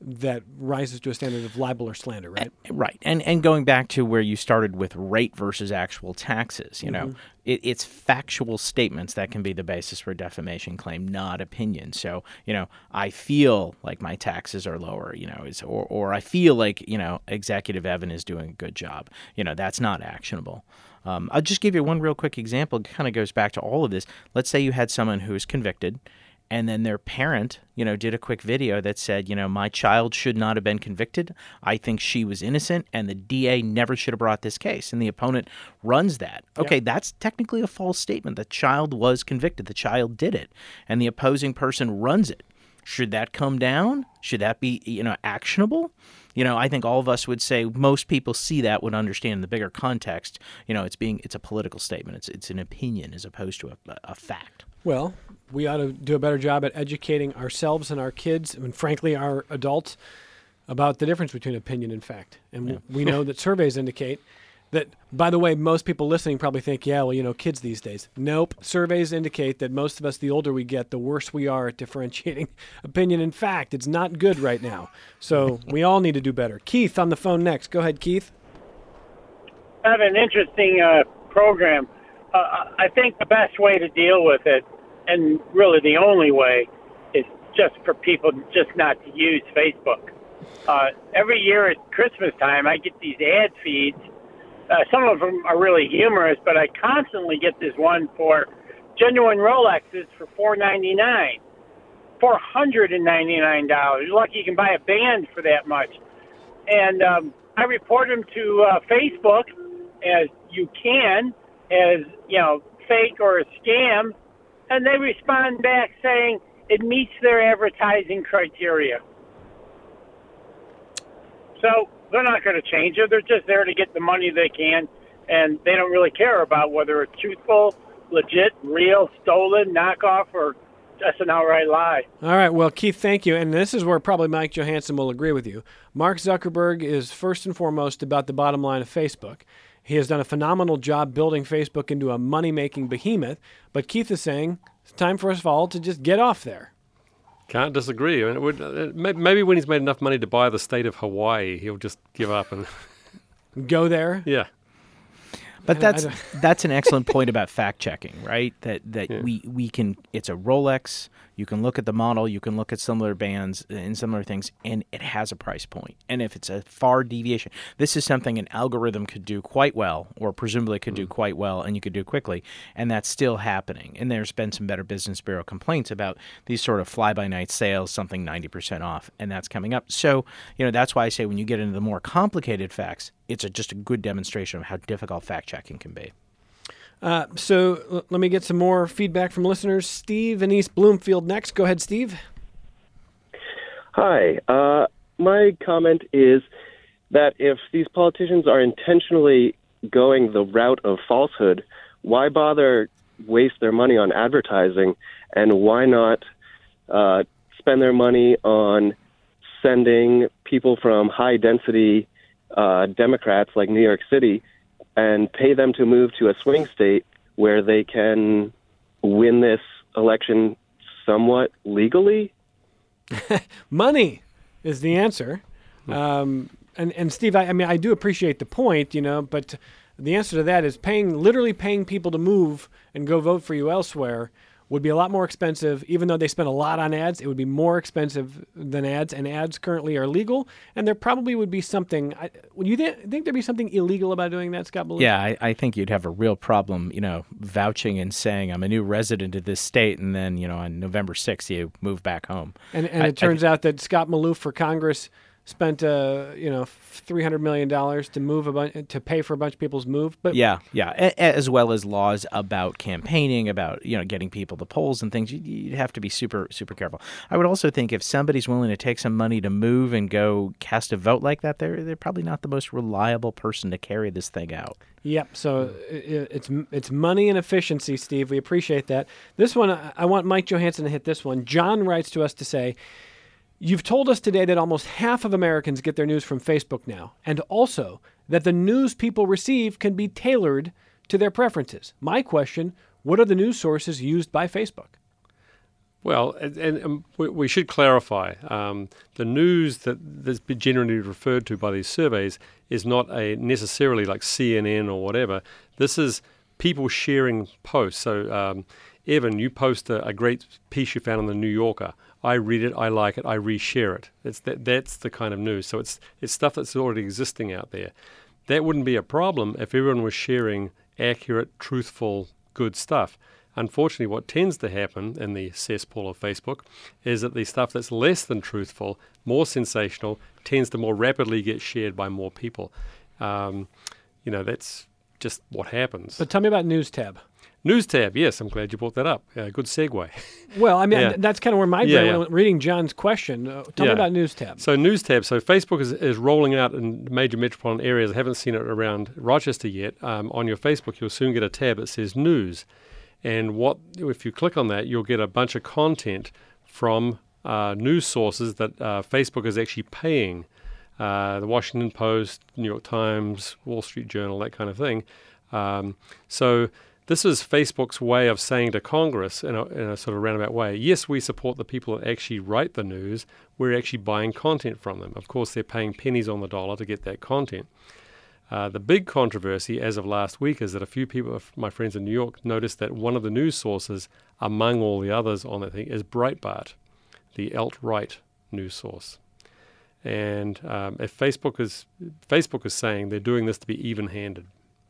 that rises to a standard of libel or slander, right? Right. And and going back to where you started with rate versus actual taxes, you know, Mm-hmm. it, it's factual statements that can be the basis for a defamation claim, not opinion. So, you know, I feel like my taxes are lower, you know, is, or, or I feel like, you know, Executive Evan is doing a good job. You know, that's not actionable. Um, I'll just give you one real quick example. It kind of goes back to all of this. Let's say you had someone who is convicted, and then their parent, you know, did a quick video that said, you know, my child should not have been convicted. I think she was innocent, and the D A never should have brought this case. And the opponent runs that. Okay, yeah. That's technically a false statement. The child was convicted. The child did it. And the opposing person runs it. Should that come down? Should that be, you know, actionable? You know, I think all of us would say most people see that, would understand the bigger context. You know, it's being it's a political statement. It's it's an opinion as opposed to a, a fact. Well, we ought to do a better job at educating ourselves and our kids, and frankly, our adults, about the difference between opinion and fact. And yeah. we know that surveys indicate that, by the way, most people listening probably think, yeah, well, you know, kids these days. Nope. Surveys indicate that most of us, the older we get, the worse we are at differentiating opinion and fact. It's not good right now. So we all need to do better. Keith on the phone next. Go ahead, Keith. I have an interesting uh, program. Uh, I think the best way to deal with it, and really the only way, is just for people just not to use Facebook. Uh, every year at Christmas time, I get these ad feeds. Uh, some of them are really humorous, but I constantly get this one for genuine Rolexes for four ninety-nine, four hundred ninety-nine dollars. You're lucky you can buy a band for that much. And um, I report them to uh, Facebook, as you can, as, you know, fake or a scam, and they respond back saying it meets their advertising criteria. So they're not going to change it. They're just there to get the money they can, and they don't really care about whether it's truthful, legit, real, stolen, knockoff, or just an outright lie. All right. Well, Keith, thank you. And this is where probably Mike Johansson will agree with you. Mark Zuckerberg is first and foremost about the bottom line of Facebook. He has done a phenomenal job building Facebook into a money-making behemoth. But Keith is saying it's time for us all to just get off there. Can't disagree. I mean, it would, uh, maybe when he's made enough money to buy the state of Hawaii, he'll just give up and go there. Yeah. But that's that's an excellent point about fact checking, right? That that Yeah. we, we can it's a Rolex, you can look at the model, you can look at similar bands and similar things, and it has a price point. And if it's a far deviation, this is something an algorithm could do quite well, or presumably could do quite well, and you could do quickly, and that's still happening. And there's been some Better Business Bureau complaints about these sort of fly-by-night sales, something ninety percent off, and that's coming up. So, you know, that's why I say when you get into the more complicated facts, it's a, just a good demonstration of how difficult fact-checking can be. Uh, so l- let me get some more feedback from listeners. Steve in East Bloomfield next. Go ahead, Steve. Hi. Uh, my comment is that if these politicians are intentionally going the route of falsehood, why bother waste their money on advertising, and why not uh, spend their money on sending people from high-density uh, Democrats like New York City and pay them to move to a swing state where they can win this election somewhat legally? Money is the answer. Um, and, and Steve, I, I mean, I do appreciate the point, you know, but the answer to that is paying, literally paying people to move and go vote for you elsewhere would be a lot more expensive. Even though they spend a lot on ads, it would be more expensive than ads, and ads currently are legal. And there probably would be something, I, would you th- think there'd be something illegal about doing that, Scott Ballou? Yeah, I, I think you'd have a real problem, you know, vouching and saying I'm a new resident of this state, and then, you know, on November sixth you move back home. And, and I- it turns out that Scott Maloof for Congress spent, uh, you know, three hundred million dollars to move a bunch, to pay for a bunch of people's move. But Yeah, yeah, a- a- as well as laws about campaigning, about, you know, getting people to polls and things. You- You'd have to be super, super careful. I would also think if somebody's willing to take some money to move and go cast a vote like that, they're they're probably not the most reliable person to carry this thing out. Yep. So i- i- it's it's money and efficiency, Steve. We appreciate that. This one, I I want Mike Johansson to hit this one. John writes to us to say, you've told us today that almost half of Americans get their news from Facebook now, and also that the news people receive can be tailored to their preferences. My question, what are the news sources used by Facebook? Well, and, and um, we, we should clarify, um, the news that that's been generally referred to by these surveys is not a necessarily like C N N or whatever. This is people sharing posts. So, um, Evan, you post a, a great piece you found in the New Yorker. I read it, I like it, I reshare it. It's that that's the kind of news. So it's it's stuff that's already existing out there. That wouldn't be a problem if everyone was sharing accurate, truthful, good stuff. Unfortunately, what tends to happen in the cesspool of Facebook is that the stuff that's less than truthful, more sensational, tends to more rapidly get shared by more people. Um, you know, that's just what happens. But tell me about News Tab. News Tab, yes, I'm glad you brought that up. Uh, good segue. Well, I mean, Yeah. that's kind of where my brain Yeah, yeah. went reading John's question. Uh, tell me Yeah. about News Tab. So News Tab, so Facebook is, is rolling out in major metropolitan areas. I haven't seen it around Rochester yet. Um, on your Facebook, you'll soon get a tab that says News. And what if you click on that, you'll get a bunch of content from uh, news sources that uh, Facebook is actually paying. Uh, the Washington Post, New York Times, Wall Street Journal, that kind of thing. Um, so this is Facebook's way of saying to Congress in a, in a sort of roundabout way, yes, we support the people that actually write the news. We're actually buying content from them. Of course, they're paying pennies on the dollar to get that content. Uh, the big controversy as of last week is that a few people, my friends in New York, noticed that one of the news sources among all the others on that thing is Breitbart, the alt-right news source. And um, if Facebook is Facebook is saying they're doing this to be even-handed.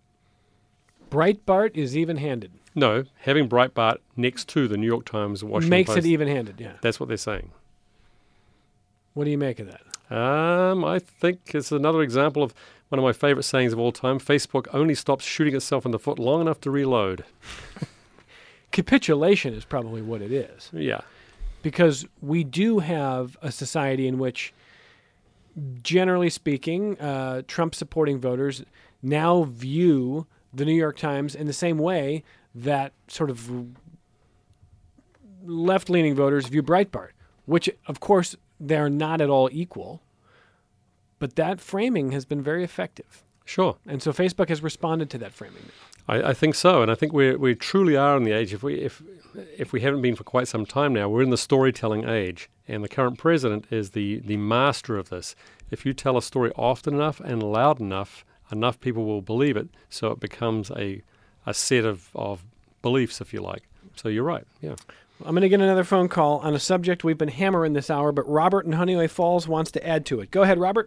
Breitbart is even-handed. No, having Breitbart next to the New York Times, Washington Makes Post, it even-handed, yeah. that's what they're saying. What do you make of that? Um, I think it's another example of one of my favorite sayings of all time. Facebook only stops shooting itself in the foot long enough to reload. Capitulation is probably what it is. Yeah. Because we do have a society in which, generally speaking, uh, Trump-supporting voters now view the New York Times in the same way that sort of left-leaning voters view Breitbart, which, of course, they're not at all equal. But that framing has been very effective. Sure. And so Facebook has responded to that framing. I, I think so, and I think we we truly are in the age. If we if if we haven't been for quite some time now, we're in the storytelling age, and the current president is the the master of this. If you tell a story often enough and loud enough, enough people will believe it, so it becomes a a set of of beliefs, if you like. So you're right. Yeah. I'm going to get another phone call on a subject we've been hammering this hour, but Robert in Honeyway Falls wants to add to it. Go ahead, Robert.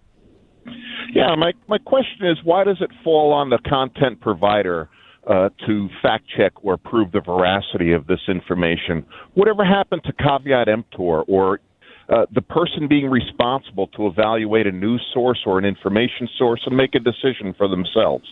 Yeah, my my question is, why does it fall on the content provider uh, to fact check or prove the veracity of this information? Whatever happened to caveat emptor, or uh, the person being responsible to evaluate a news source or an information source and make a decision for themselves?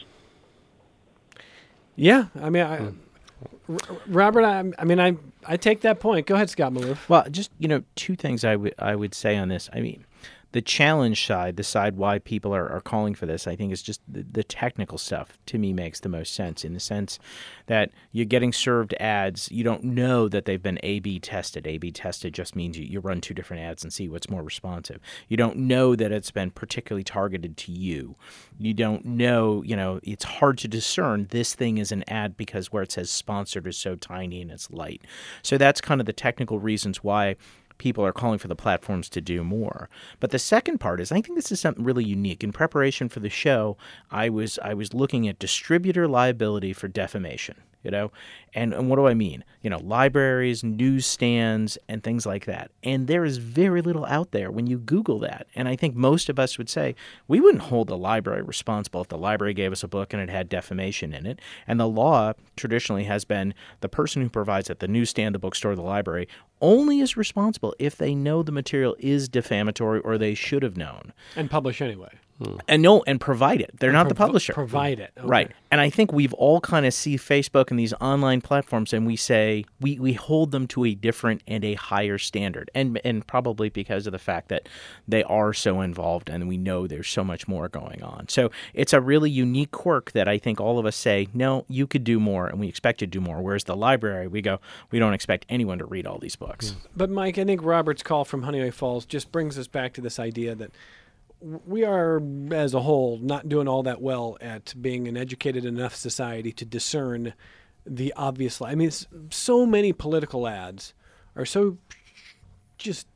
Yeah, I mean, I, R- Robert, I, I mean, I I take that point. Go ahead, Scott Maloof. Well, just, you know, two things I would I would say on this. I mean, the challenge side, the side why people are, are calling for this, I think is just the, the technical stuff, to me, makes the most sense, in the sense that you're getting served ads. You don't know that they've been A B tested. A B tested just means you, you run two different ads and see what's more responsive. You don't know that it's been particularly targeted to you. You don't know, you know, it's hard to discern this thing is an ad because where it says sponsored is so tiny and it's light. So that's kind of the technical reasons why people are calling for the platforms to do more. But the second part is, I think this is something really unique. In preparation for the show, I was I was looking at distributor liability for defamation, you know? And, and what do I mean? You know, libraries, newsstands, and things like that. And there is very little out there when you Google that. And I think most of us would say, we wouldn't hold the library responsible if the library gave us a book and it had defamation in it. And the law traditionally has been the person who provides it, the newsstand, the bookstore, the library, only is responsible if they know the material is defamatory or they should have known. And publish anyway. Hmm. And no, and provide it. They're And not prov- the publisher. Provide it. Okay. Right. And I think we've all kind of see Facebook and these online platforms and we say we, we hold them to a different and a higher standard. And and probably because of the fact that they are so involved and we know there's so much more going on. So it's a really unique quirk that I think all of us say, no, you could do more and we expect you to do more. Whereas the library, we go, we don't expect anyone to read all these books. But Mike, I think Robert's call from Honeyway Falls just brings us back to this idea that we are, as a whole, not doing all that well at being an educated enough society to discern the obvious. I mean, so many political ads are so just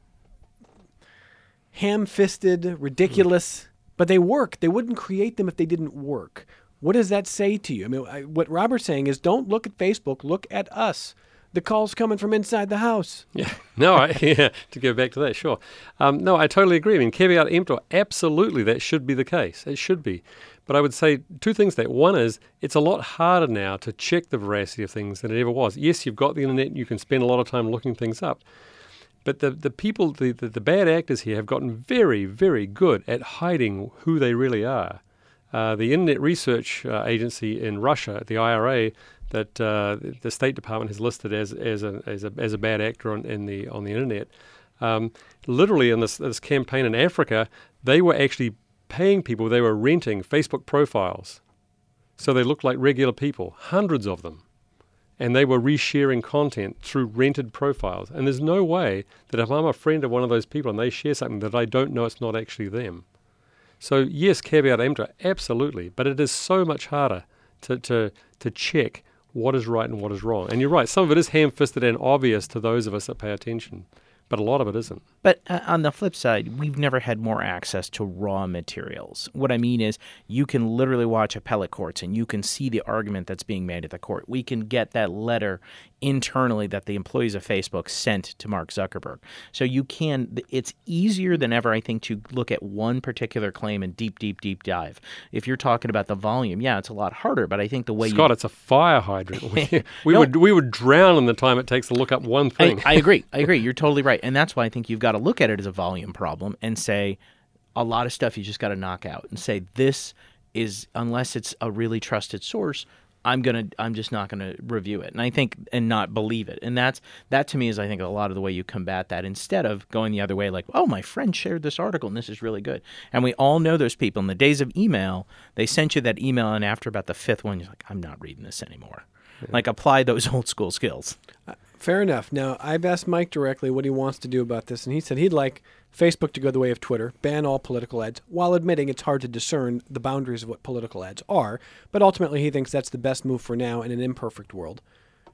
ham-fisted, ridiculous, but they work. They wouldn't create them if they didn't work. What does that say to you? I mean, I, what Robert's saying is don't look at Facebook, look at us. The call's coming from inside the house. Yeah, no, I, yeah, to go back to that, sure. Um, no, I totally agree. I mean, caveat emptor, absolutely, that should be the case. It should be. But I would say two things there. One is it's a lot harder now to check the veracity of things than it ever was. Yes, you've got the internet and you can spend a lot of time looking things up. But the, the people, the, the, the bad actors here have gotten very, very good at hiding who they really are. Uh, the Internet Research uh, Agency in Russia, the I R A, that uh, the State Department has listed as as a as a, as a bad actor on in the on the internet, um, literally in this this campaign in Africa, they were actually paying people. They were renting Facebook profiles, so they looked like regular people, hundreds of them, and they were resharing content through rented profiles. And there's no way that if I'm a friend of one of those people and they share something that I don't know, it's not actually them. So yes, caveat emptor, absolutely, but it is so much harder to, to to check what is right and what is wrong. And you're right, some of it is ham-fisted and obvious to those of us that pay attention, but a lot of it isn't. But uh, on the flip side, we've never had more access to raw materials. What I mean is you can literally watch appellate courts and you can see the argument that's being made at the court. We can get that letter internally that the employees of Facebook sent to Mark Zuckerberg. So you can, it's easier than ever, I think, to look at one particular claim and deep, deep, deep dive. If you're talking about the volume, yeah, it's a lot harder, but I think the way Scott, you... it's a fire hydrant. We, we, No. would, we would drown in the time it takes to look up one I, thing. I agree. I agree. You're totally right. And that's why I think you've got to look at it as a volume problem and say a lot of stuff you just got to knock out and say this is, unless it's a really trusted source, I'm gonna I'm just not gonna review it. And I think and not believe it. And that's that to me is I think a lot of the way you combat that instead of going the other way like, oh, my friend shared this article and this is really good. And we all know those people. In the days of email, they sent you that email and after about the fifth one, you're like, I'm not reading this anymore. Yeah. Like apply those old school skills. Uh, fair enough. Now, I've asked Mike directly what he wants to do about this, and he said he'd like Facebook to go the way of Twitter, ban all political ads, while admitting it's hard to discern the boundaries of what political ads are. But ultimately, he thinks that's the best move for now in an imperfect world.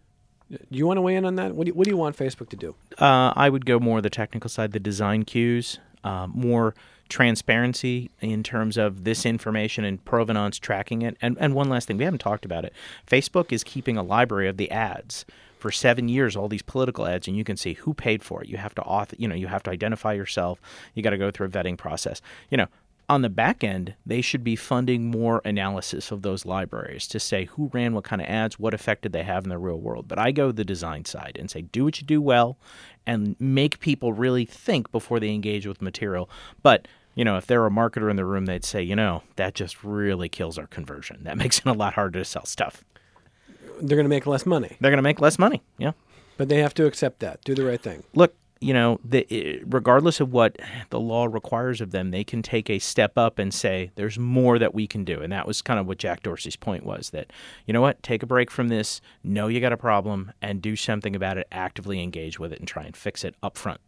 Do you want to weigh in on that? What do you, what do you want Facebook to do? Uh, I would go more the technical side, the design cues, uh, more transparency in terms of this information and provenance tracking it. And, and one last thing, we haven't talked about it. Facebook is keeping a library of the ads. For seven years, all these political ads, and you can see who paid for it. You have to author, you know, you have to identify yourself. You got to go through a vetting process. You know, on the back end, they should be funding more analysis of those libraries to say who ran what kind of ads, what effect did they have in the real world. But I go the design side and say, do what you do well, and make people really think before they engage with material. But you know, if there were a marketer in the room, they'd say, you know, that just really kills our conversion. That makes it a lot harder to sell stuff. They're going to make less money. They're going to make less money, yeah. But they have to accept that. Do the right thing. Look, you know, the, regardless of what the law requires of them, they can take a step up and say, there's more that we can do. And that was kind of what Jack Dorsey's point was, that, you know what, take a break from this, know you got a problem, and do something about it, actively engage with it, and try and fix it up front.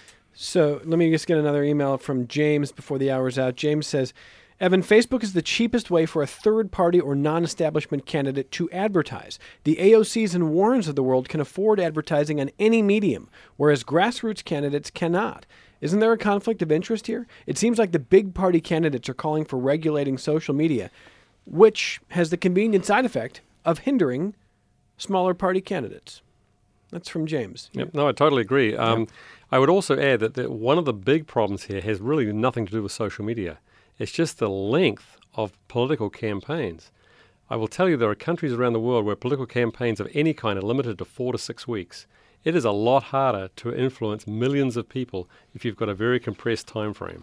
So let me just get another email from James before the hour's out. James says, Evan, Facebook is the cheapest way for a third-party or non-establishment candidate to advertise. The A O Cs and Warrens of the world can afford advertising on any medium, whereas grassroots candidates cannot. Isn't there a conflict of interest here? It seems like the big party candidates are calling for regulating social media, which has the convenient side effect of hindering smaller party candidates. That's from James. Yep. No, I totally agree. Um, yep. I would also add that, that one of the big problems here has really nothing to do with social media. It's just the length of political campaigns. I will tell you there are countries around the world where political campaigns of any kind are limited to four to six weeks. It is a lot harder to influence millions of people if you've got a very compressed time frame.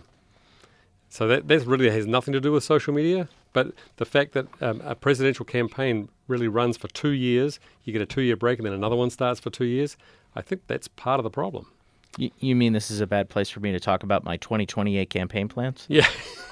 So that, that really has nothing to do with social media, but the fact that um, a presidential campaign really runs for two years, you get a two-year break and then another one starts for two years, I think that's part of the problem. You, you mean this is a bad place for me to talk about my twenty twenty-eight campaign plans? Yeah.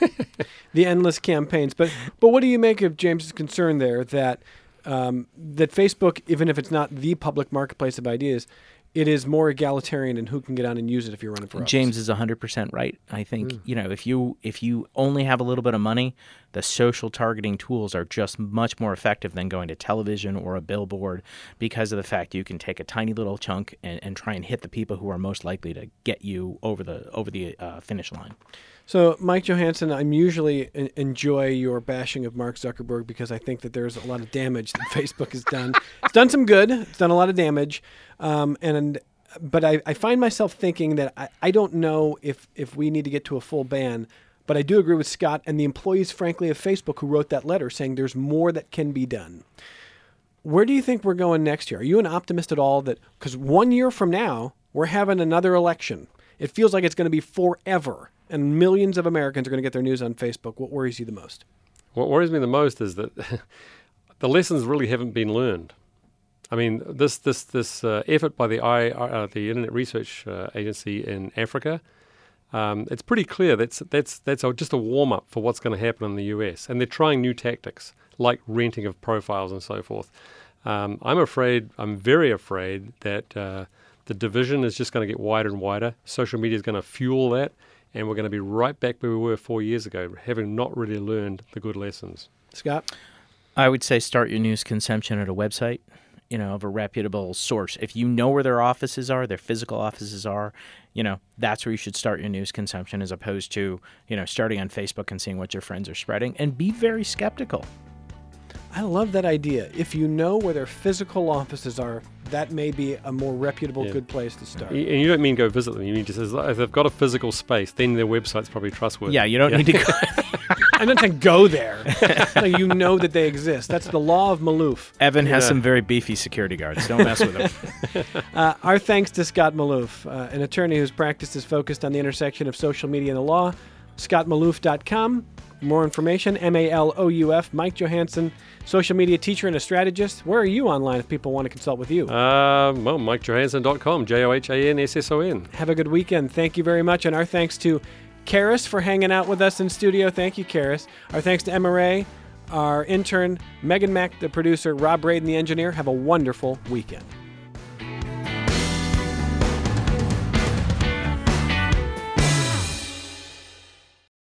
The endless campaigns. But but what do you make of James's concern there that um, that Facebook, even if it's not the public marketplace of ideas, it is more egalitarian in who can get on and use it if you're running for office. James is one hundred percent right. I think, mm. you know, if you if you only have a little bit of money, the social targeting tools are just much more effective than going to television or a billboard because of the fact you can take a tiny little chunk and, and try and hit the people who are most likely to get you over the over the uh, finish line. So, Mike Johansson, I usually en- enjoy your bashing of Mark Zuckerberg because I think that there's a lot of damage that Facebook has done. It's done some good. It's done a lot of damage. Um, and But I, I find myself thinking that I, I don't know if, if we need to get to a full ban, but I do agree with Scott and the employees, frankly, of Facebook who wrote that letter saying there's more that can be done. Where do you think we're going next year? Are you an optimist at all that, because one year from now, we're having another election. It feels like it's going to be forever. And millions of Americans are going to get their news on Facebook. What worries you the most? What worries me the most is that the lessons really haven't been learned. I mean, this this this uh, effort by the I, uh, the Internet Research uh, Agency in Africa, um, it's pretty clear that's that's that's just a warm up for what's going to happen in the U S. And they're trying new tactics like renting of profiles and so forth. Um, I'm afraid, I'm very afraid that uh, the division is just going to get wider and wider. Social media is going to fuel that. And we're going to be right back where we were four years ago, having not really learned the good lessons. Scott? I would say start your news consumption at a website, you know, of a reputable source. If you know where their offices are, their physical offices are, you know, that's where you should start your news consumption as opposed to, you know, starting on Facebook and seeing what your friends are spreading. And be very skeptical. I love that idea. If you know where their physical offices are, that may be a more reputable, yeah. good place to start. And you don't mean go visit them. You mean just if they've got a physical space, then their website's probably trustworthy. Yeah, you don't yeah. need to go. I'm not saying go there. Like, you know that they exist. That's the law of Maloof. Evan has yeah. some very beefy security guards. Don't mess with them. uh, our thanks to Scott Maloof, uh, an attorney whose practice is focused on the intersection of social media and the law. scott maloof dot com. More information, M A L O U F. Mike Johansson, social media teacher and a strategist. Where are you online if people want to consult with you? Uh, well, mike johansson dot com, J O H A N S S O N. Have a good weekend. Thank you very much. And our thanks to Karis for hanging out with us in studio. Thank you, Karis. Our thanks to Emma Ray, our intern, Megan Mack, the producer, Rob Braden, the engineer. Have a wonderful weekend.